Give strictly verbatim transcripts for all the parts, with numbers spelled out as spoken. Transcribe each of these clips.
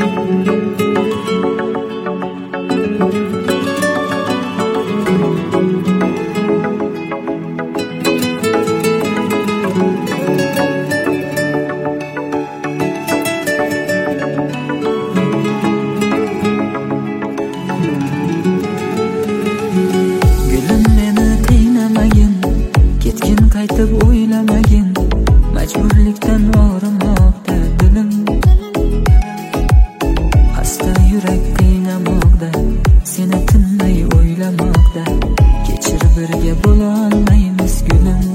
Qaytib o'ylamagin, majburlikdan og'rimoqda dilim. Xasta yurak qiynamoqda, seni tinmay o'ylamoqda. Kechir, birga bo'la olmaymiz gulim.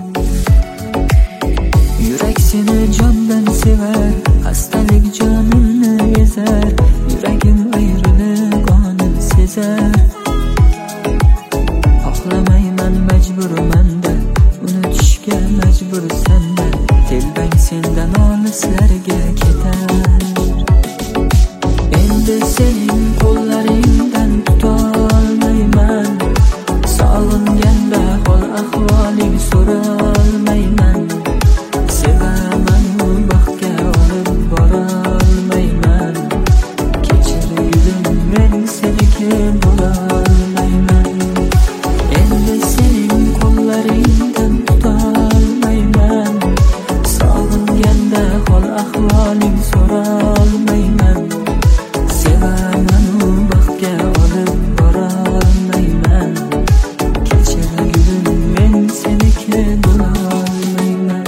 Yurak seni jondan sevar, xastalik jonimni ezar. Yuragim ayrilib qonin sezar. Xohlamayman, majburman-da, unutishga majbursan-da. Telbang sendan olislarga ketar. Endi sening qo'llaringdan tutolmayman. Sog'inganda hol ahvoling so'rolmayman. Sevaman-u baxtga olib borolmayman. Kechir gulim, men seniki bo'lolmayman. Endi sening qo'llaringdan tutolmayman. Sog'inganda hol ahvoling so'rolmayman. Sevaman-u baxtga olib borolmayman. Kechir gulim, men seniki bo'lolmayman.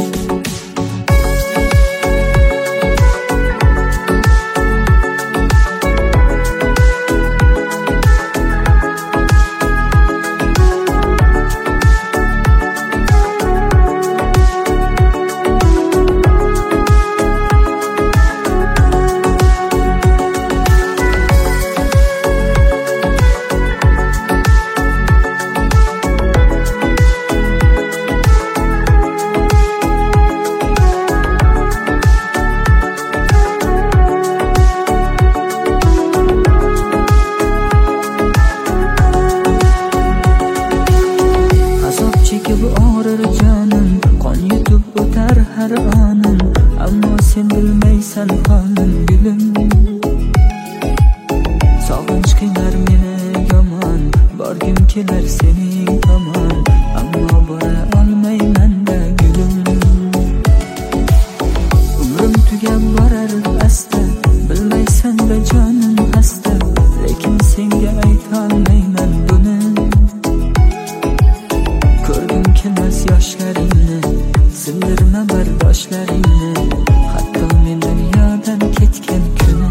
Chekib og'rir jonim, qon yutib o'tar har onim. Ammo sen bilmaysan holim gulim. Sog'inch qiynar meni yomon, borgim kelar sening tomon. Ammo bora olmayman-da gulim. Umrim tugab borar asta, bilmaysan-da jonim xasta. Lekin senga aytolmayman buni. Ko'rgim kelmas yoshlaringni, sindirma bardoshlaringni. Hatto men dunyodan ketgan kuni.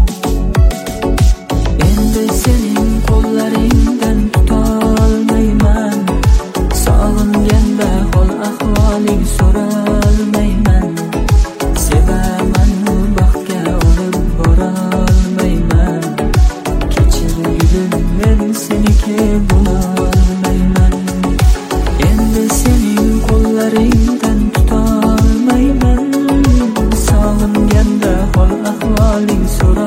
Endi sening qo'llaringdan tutolmayman. Sog'inganda hol ahvoling so'rolmayman. Sevaman-u baxtga olib borolmayman. Kechir gulim, men seniki bo'lolmayman. Endi sening qo'llaringdan tutolmayman. Sog'inganda hol ahvoling so'rolmayman.